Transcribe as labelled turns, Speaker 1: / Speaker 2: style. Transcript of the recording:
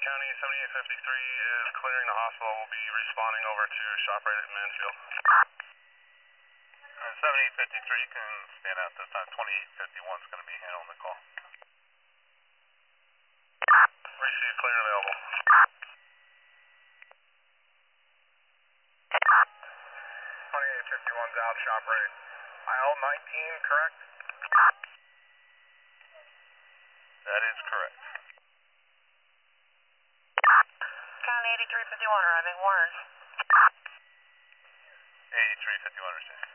Speaker 1: County 7853 is clearing the hospital. We'll be responding over to ShopRite at Mansfield.
Speaker 2: 7853 can stand out this time. 2851 is going to be handling the call.
Speaker 1: Receive, clear, available. 2851's out, ShopRite. Aisle 19, correct?
Speaker 2: That is correct.
Speaker 3: County 8351 arriving, Warners.
Speaker 2: 8351 received.